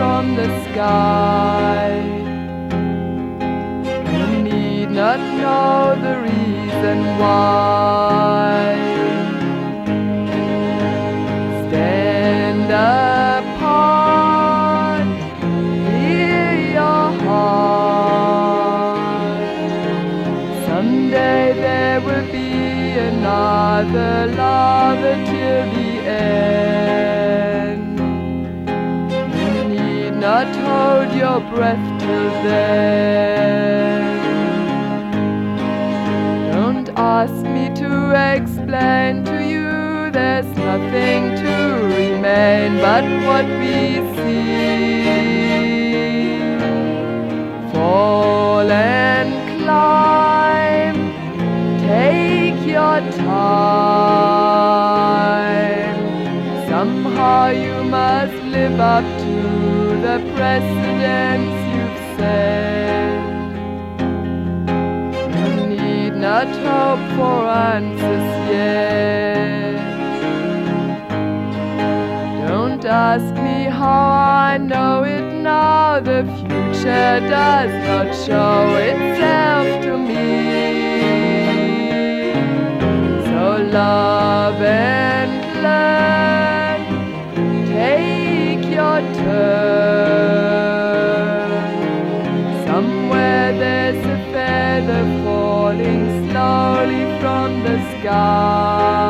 from the sky. You need not know the reason why. Stand apart, hear your heart. Someday there will be another lover till the end. You need not hold your breath till then. Don't ask me to explain to you, there's nothing to remain but what we see. Fall and climb, take your time. Somehow you must live up to the precedents you've set. You need not hope for answers yet. Don't ask me how I know it now. The future does not show itself to me. So love and learn, take your turn. Somewhere there's a feather falling slowly from the sky.